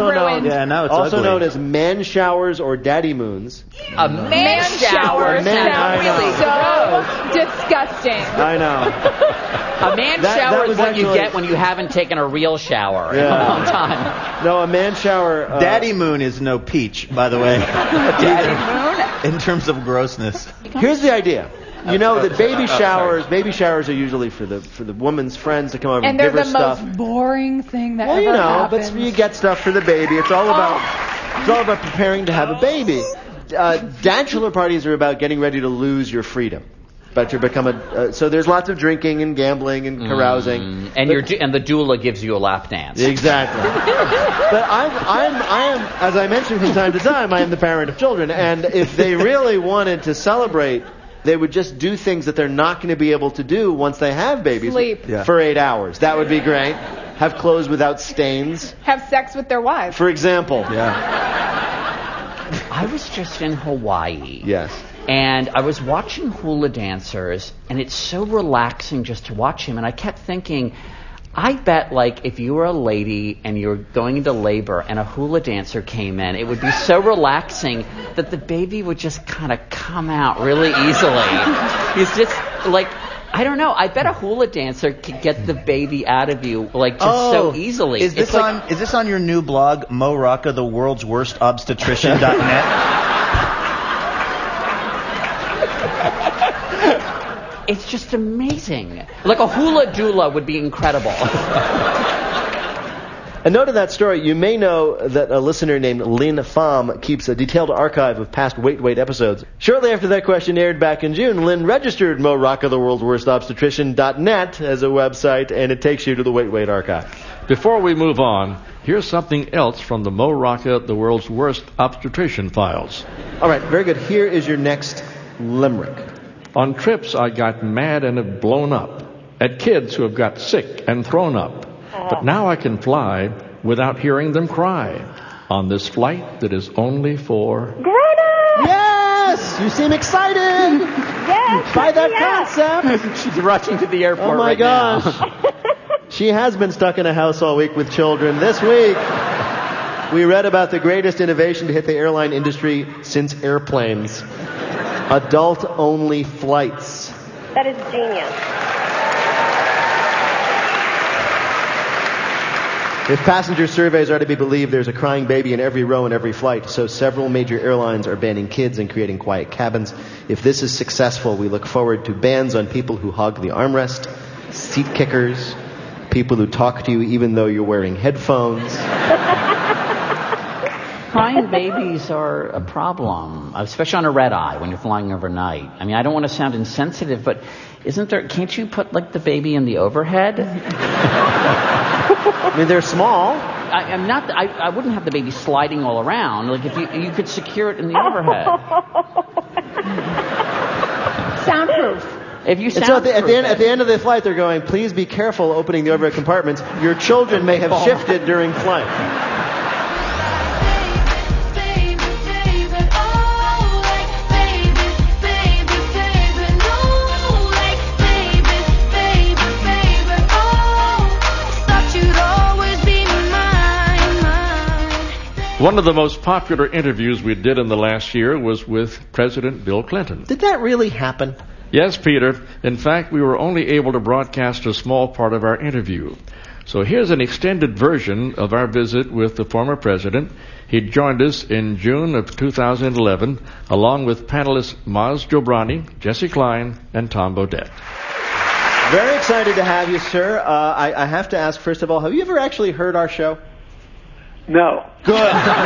as man showers or daddy moons. A man shower sounds really so disgusting. I know. A man shower is what you get when you haven't taken a real shower in a long time. No, a man shower. Daddy moon is no peach, by the way. Daddy moon? In terms of grossness. Here's the idea. You know that baby showers are usually for the woman's friends to come over and give her stuff. And they're the most boring thing that ever happens. But you get stuff for the baby. It's all about preparing to have a baby. Dadchular parties are about getting ready to lose your freedom. But you become so there's lots of drinking and gambling and carousing. And the doula gives you a lap dance. Exactly. But I am, as I mentioned from time to time, I am the parent of children, and if they really wanted to celebrate, they would just do things that they're not going to be able to do once they have babies. Sleep. For 8 hours. That would be great. Have clothes without stains. Have sex with their wives. For example. Yeah. I was just in Hawaii. Yes. And I was watching hula dancers, and it's so relaxing just to watch him. And I kept thinking, I bet, if you were a lady and you were going into labor and a hula dancer came in, it would be so relaxing that the baby would just kind of come out really easily. He's just, I don't know. I bet a hula dancer could get the baby out of you, so easily. Is this on your new blog, Mo Rocca, the world's worst obstetrician.net? It's just amazing. A hula doula would be incredible. A note of that story, you may know that a listener named Lynn Pham keeps a detailed archive of past Wait episodes. Shortly after that question aired back in June, Lynn registered Mo Rocca, the world's worst obstetrician.net as a website, and it takes you to the Wait archive. Before we move on, here's something else from the Mo Rocca, the world's worst obstetrician files. All right, very good. Here is your next limerick. On trips, I got mad and have blown up at kids who have got sick and thrown up. But now I can fly without hearing them cry on this flight that is only for... Greta! Yes! You seem excited! Yes! By that concept! She's rushing to the airport Oh my gosh. She has been stuck in a house all week with children. This week, We read about the greatest innovation to hit the airline industry since airplanes. Adult-only flights. That is genius. If passenger surveys are to be believed, there's a crying baby in every row in every flight, so several major airlines are banning kids and creating quiet cabins. If this is successful, we look forward to bans on people who hog the armrest, seat kickers, people who talk to you even though you're wearing headphones. Crying babies are a problem, especially on a red eye when you're flying overnight. I mean, I don't want to sound insensitive, but can't you put like the baby in the overhead? I mean, they're small. I wouldn't have the baby sliding all around. Like if you could secure it in the overhead. Soundproof. If you And so at the end of the flight, they're going, please be careful opening the overhead compartments. Your children may have shifted during flight. One of the most popular interviews we did in the last year was with President Bill Clinton. Did that really happen? Yes, Peter. In fact, we were only able to broadcast a small part of our interview. So here's an extended version of our visit with the former president. He joined us in June of 2011, along with panelists Maz Jobrani, Jesse Klein, and Tom Bodett. Very excited to have you, sir. I have to ask, first of all, have you ever actually heard our show? No. Good.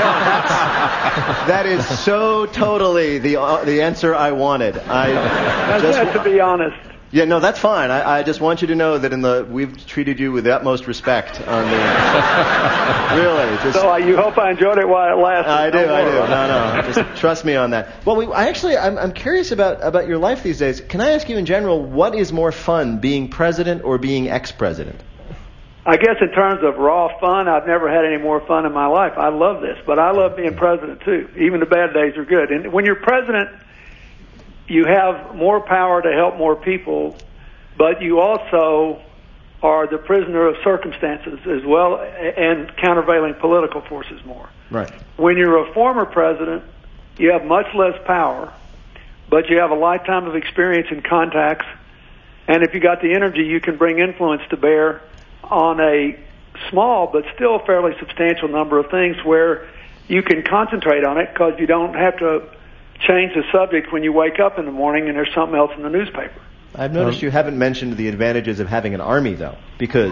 That is so totally the answer I wanted. To be honest. Yeah, no, that's fine. I just want you to know that we've treated you with the utmost respect on the really. So you hope I enjoyed it while it lasted. I do. No. Just trust me on that. Well, I'm curious about your life these days. Can I ask you in general, what is more fun, being president or being ex-president? I guess in terms of raw fun, I've never had any more fun in my life. I love this, but I love being president too. Even the bad days are good. And when you're president, you have more power to help more people, but you also are the prisoner of circumstances as well and countervailing political forces more. Right. When you're a former president, you have much less power, but you have a lifetime of experience and contacts, and if you got the energy, you can bring influence to bear on a small but still fairly substantial number of things where you can concentrate on it because you don't have to change the subject when you wake up in the morning and there's something else in the newspaper. I've noticed you haven't mentioned the advantages of having an army, though, because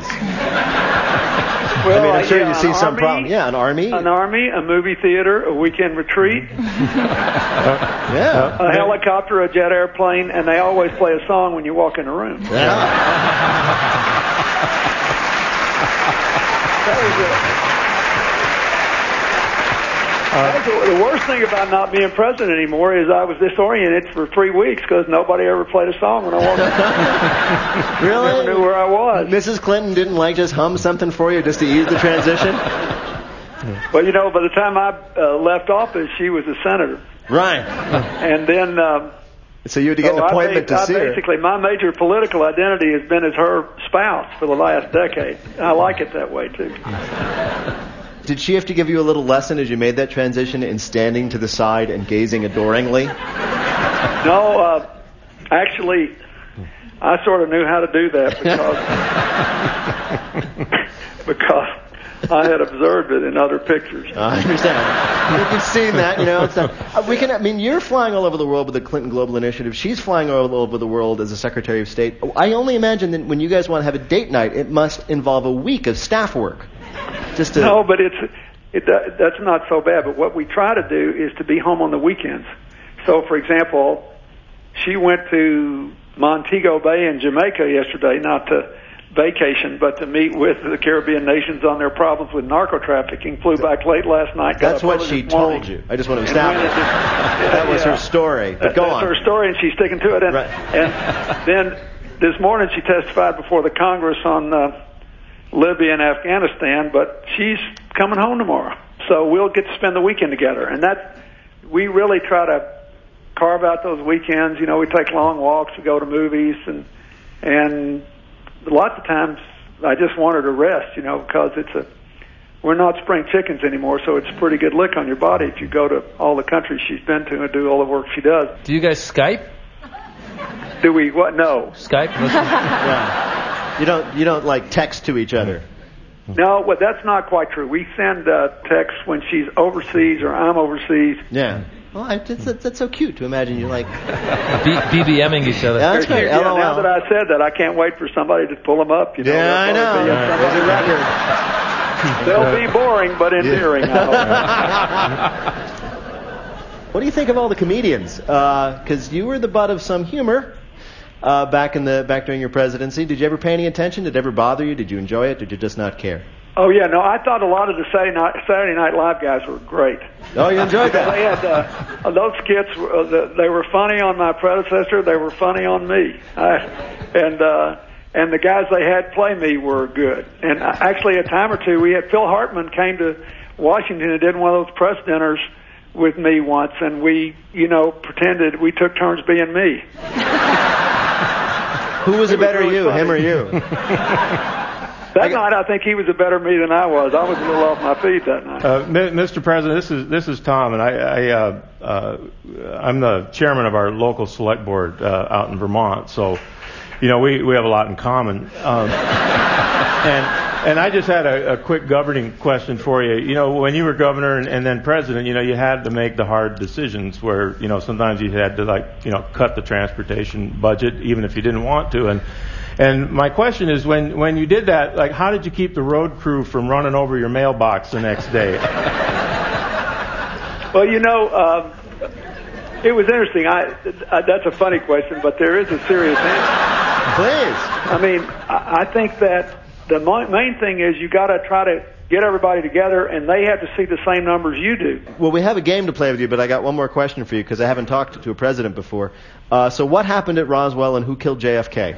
I'm sure you see some problem. Yeah, an army. An army, a movie theater, a weekend retreat, yeah, a helicopter, a jet airplane, and they always play a song when you walk in the room. Yeah. The worst thing about not being president anymore is I was disoriented for 3 weeks because nobody ever played a song when I walked in. Really? I never knew where I was. Mrs. Clinton didn't just hum something for you just to ease the transition? Well, by the time I left office, she was a senator. Right. And then... so you had to get an appointment to see her. Basically, my major political identity has been as her spouse for the last decade. I like it that way, too. Did she have to give you a little lesson as you made that transition in standing to the side and gazing adoringly? No, actually, I sort of knew how to do that because I had observed it in other pictures. I understand. You've seen that, you're flying all over the world with the Clinton Global Initiative. She's flying all over the world as a Secretary of State. I only imagine that when you guys want to have a date night, it must involve a week of staff work. No, but that's not so bad. But what we try to do is to be home on the weekends. So, for example, she went to Montego Bay in Jamaica yesterday, not to vacation, but to meet with the Caribbean nations on their problems with narco trafficking. Flew back late last night. That's what she told you. I just want to establish that was her story. But go on. That's her story, and she's sticking to it. And, and then this morning she testified before the Congress on Libya and Afghanistan, but she's coming home tomorrow. So we'll get to spend the weekend together. And we really try to carve out those weekends. We take long walks, we go to movies, and lots of times I just want her to rest, because we're not spring chickens anymore, so it's a pretty good lick on your body if you go to all the countries she's been to and do all the work she does. Do you guys Skype? Do we what? No. Skype? Yeah. You don't like text to each other. No, well, that's not quite true. We send texts when she's overseas or I'm overseas. Yeah. Well, that's so cute to imagine you like BBMing each other. That's great. Yeah, now that I said that, I can't wait for somebody to pull them up. You know, yeah, I know. There's a record. They'll be boring, but endearing. I hope. What do you think of all the comedians? Because you were the butt of some humor back during your presidency. Did you ever pay any attention? Did it ever bother you? Did you enjoy it? Did you just not care? Oh yeah, no. I thought a lot of the Saturday Night Live guys were great. Oh, you enjoyed that? They had those skits. They were funny on my predecessor. They were funny on me. And the guys they had play me were good. And actually, a time or two, we had Phil Hartman came to Washington and did one of those press dinners with me once, and we, pretended we took turns being me. Who was a better you, him or you? That night, I think he was a better me than I was. I was a little off my feet that night. Mr. President, this is Tom, and I'm the chairman of our local select board out in Vermont. So, we have a lot in common. And I just had a quick governing question for you. When you were governor and then president, you had to make the hard decisions where, sometimes you had to cut the transportation budget even if you didn't want to. And my question is, when you did that, how did you keep the road crew from running over your mailbox the next day? Well, it was interesting. That's a funny question, but there is a serious answer. Please. I mean, I think that the main thing is you got to try to get everybody together, and they have to see the same numbers you do. Well, we have a game to play with you, but I got one more question for you because I haven't talked to a president before. So what happened at Roswell, and who killed JFK?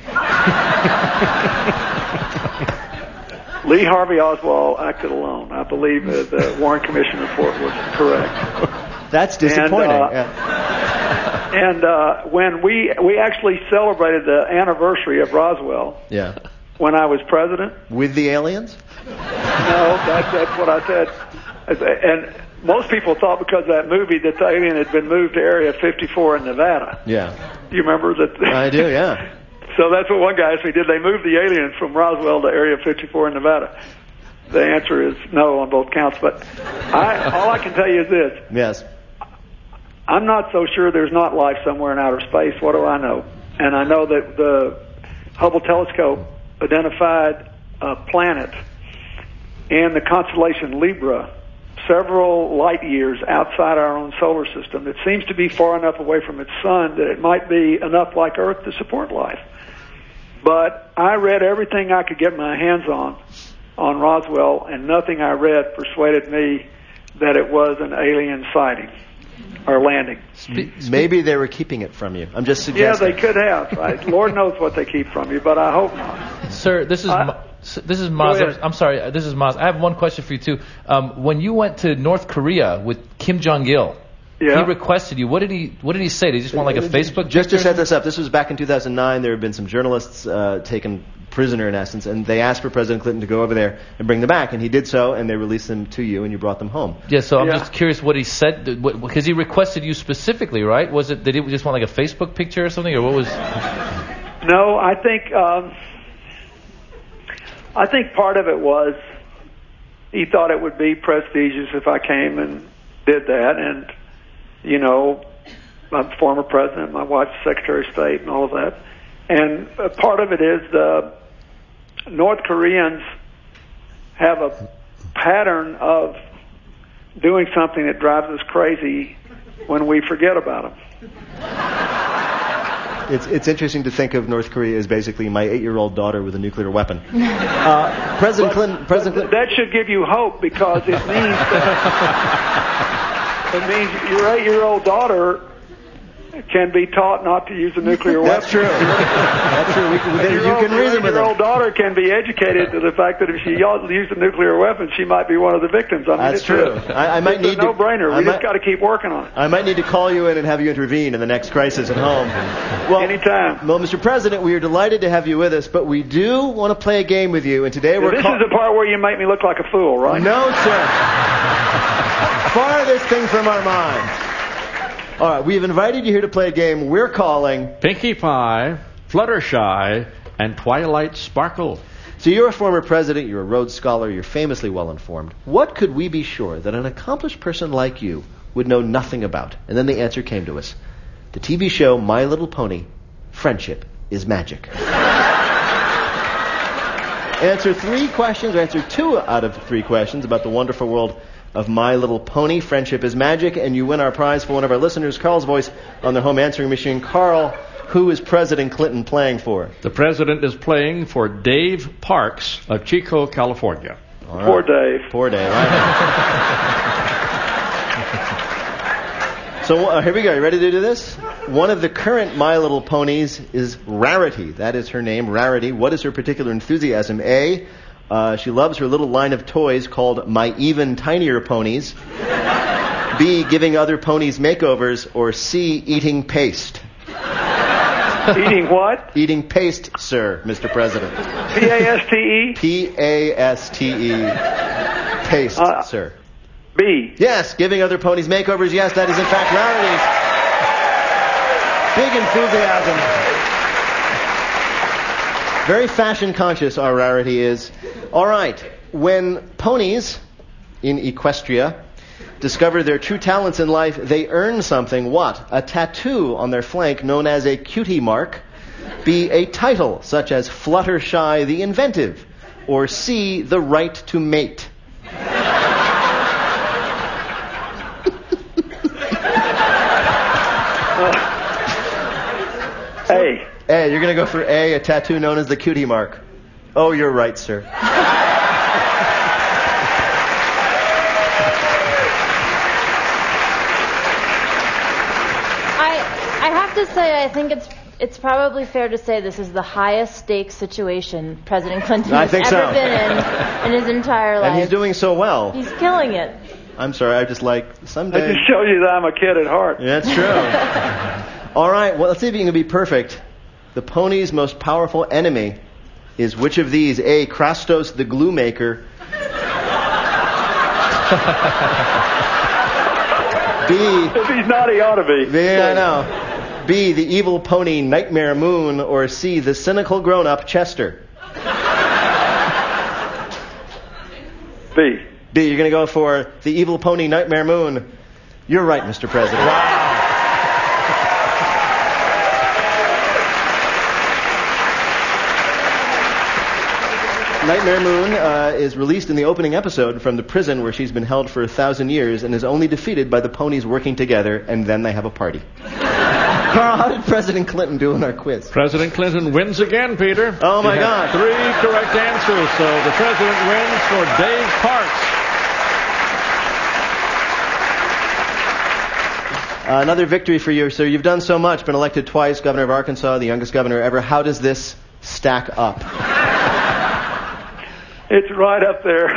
Lee Harvey Oswald acted alone. I believe the Warren Commission report was correct. That's disappointing. And when we actually celebrated the anniversary of Roswell. Yeah. When I was president. With the aliens? No, that's what I said. And most people thought because of that movie that the alien had been moved to Area 54 in Nevada. Yeah. Do you remember that? I do, yeah. So that's what one guy asked me, did they move the alien from Roswell to Area 54 in Nevada? The answer is no on both counts. But all I can tell you is this. Yes. I'm not so sure there's not life somewhere in outer space. What do I know? And I know that the Hubble telescope identified a planet in the constellation Libra several light years outside our own solar system that seems to be far enough away from its sun that it might be enough like Earth to support life. But I read everything I could get my hands on Roswell, and nothing I read persuaded me that it was an alien sighting or landing. Maybe they were keeping it from you. I'm just suggesting. Yeah, they could have. Right? Lord knows what they keep from you, but I hope not. Sir, this is Maz. I'm sorry. This is Maz. I have one question for you too. When you went to North Korea with Kim Jong-il, he requested you. What did he say? Did he just want like a Facebook? Just to set this up, this was back in 2009. There had been some journalists taken prisoner in essence, and they asked for President Clinton to go over there and bring them back, and he did so, and they released them to you, and you brought them home. Yeah, so I'm just curious what he said, because he requested you specifically, right? Was it, did he just want like a Facebook picture or something, or what was? No, I think part of it was he thought it would be prestigious if I came and did that, and I'm former president, my wife's Secretary of State, and all of that. And part of it is the North Koreans have a pattern of doing something that drives us crazy when we forget about them. It's interesting to think of North Korea as basically my 8-year-old daughter with a nuclear weapon. President Clinton. That should give you hope, because it means your 8-year-old daughter can be taught not to use a nuclear weapon. That's true. That's true. You can reason with Your them. old daughter can be educated to the fact that if she used a nuclear weapon, she might be one of the victims. I mean, That's true. I might need it's a no-brainer. We just got to keep working on it. I might need to call you in and have you intervene in the next crisis at home. Well, anytime. Well, Mr. President, we are delighted to have you with us, but we do want to play a game with you, and today we're... This is the part where you make me look like a fool, right? No, sir. Farthest thing from our minds. All right, we've invited you here to play a game we're calling... Pinkie Pie, Fluttershy, and Twilight Sparkle. So you're a former president, you're a Rhodes Scholar, you're famously well-informed. What could we be sure that an accomplished person like you would know nothing about? And then the answer came to us. The TV show My Little Pony, Friendship is Magic. Answer 3 questions, or answer 2 out of 3 questions about the wonderful world of My Little Pony, Friendship is Magic, and you win our prize for one of our listeners, Carl's voice on their home answering machine. Carl, who is President Clinton playing for? The president is playing for Dave Parks of Chico, California. All right. Poor Dave. Poor Dave. Right. So here we go. You ready to do this? One of the current My Little Ponies is Rarity. That is her name, Rarity. What is her particular enthusiasm? A, she loves her little line of toys called My Even Tinier Ponies. B, giving other ponies makeovers. Or C, eating paste. Eating what? Eating paste, sir, Mr. President. P-A-S-T-E? P-A-S-T-E. Paste, sir. B. Yes, giving other ponies makeovers. Yes, that is in fact Rarity's big enthusiasm. Very fashion conscious, our Rarity is. All right, when ponies in Equestria discover their true talents in life, they earn something. What? A tattoo on their flank known as a cutie mark. B, a title such as Fluttershy the Inventive. Or C, the right to mate. A. A, you're going to go for A, a tattoo known as the cutie mark. Oh, you're right, sir. I have to say, I think it's probably fair to say this is the highest stakes situation President Clinton has ever been in his entire life. And he's doing so well. He's killing it. I'm sorry, I just like someday. That just shows you that I'm a kid at heart. Yeah, that's true. All right, well, let's see if you can be perfect. The pony's most powerful enemy is which of these? A, Krastos the glue maker. B. If he's not, he ought to be. B, I know. B, the evil pony Nightmare Moon. Or C, the cynical grown-up Chester. B. B, you're going to go for the evil pony Nightmare Moon. You're right, Mr. President. Wow. Nightmare Moon is released in the opening episode from the prison where she's been held for 1,000 years and is only defeated by the ponies working together, and then they have a party. Carl, how did President Clinton do in our quiz? President Clinton wins again, Peter. Oh, my God. 3 correct answers, so the president wins for Dave Parks. Another victory for you, sir. You've done so much, been elected twice, governor of Arkansas, the youngest governor ever. How does this stack up? It's right up there.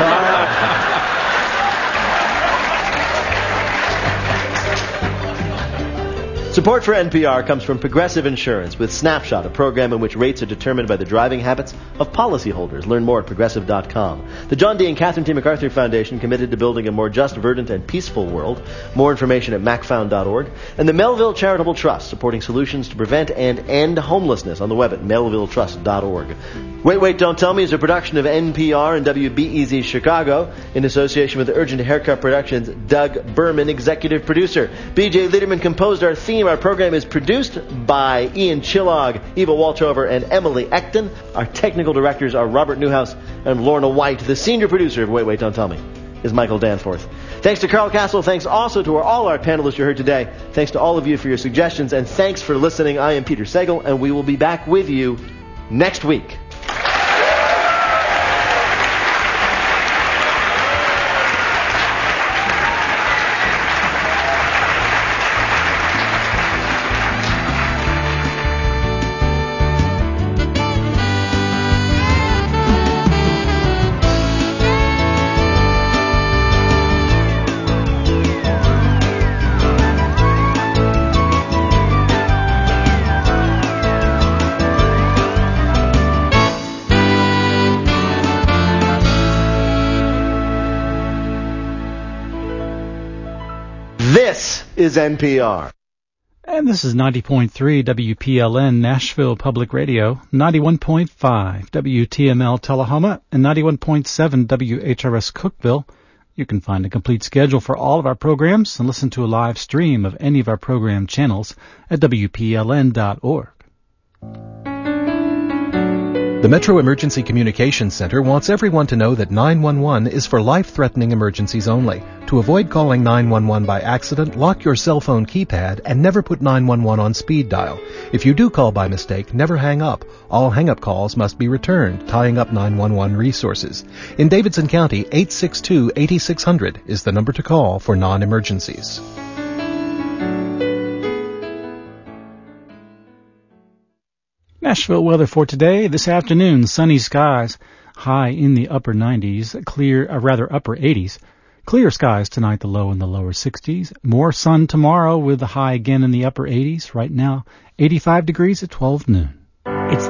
Support for NPR comes from Progressive Insurance with Snapshot, a program in which rates are determined by the driving habits of policyholders. Learn more at Progressive.com. The John D. and Catherine T. MacArthur Foundation, committed to building a more just, verdant, and peaceful world. More information at macfound.org. And the Melville Charitable Trust, supporting solutions to prevent and end homelessness on the web at melvilletrust.org. Wait, Wait, Don't Tell Me is a production of NPR and WBEZ Chicago in association with Urgent Haircut Productions' Doug Berman, executive producer. B.J. Liederman composed our theme. Our program is produced by Ian Chillog, Eva Walchover, and Emily Ecton. Our technical directors are Robert Newhouse and Lorna White. The senior producer of Wait, Wait, Don't Tell Me is Michael Danforth. Thanks to Carl Castle. Thanks also to all our panelists you heard today. Thanks to all of you for your suggestions, and thanks for listening. I am Peter Sagal, and we will be back with you next week. This is NPR. And this is 90.3 WPLN Nashville Public Radio, 91.5 WTML Tullahoma, and 91.7 WHRS Cookeville. You can find a complete schedule for all of our programs and listen to a live stream of any of our program channels at WPLN.org. The Metro Emergency Communications Center wants everyone to know that 911 is for life-threatening emergencies only. To avoid calling 911 by accident, lock your cell phone keypad and never put 911 on speed dial. If you do call by mistake, never hang up. All hang-up calls must be returned, tying up 911 resources. In Davidson County, 862-8600 is the number to call for non-emergencies. Nashville weather for today. This afternoon, sunny skies, high in the upper 90s, upper 80s. Clear skies tonight, the low in the lower 60s. More sun tomorrow with the high again in the upper 80s. Right now, 85 degrees at 12 noon.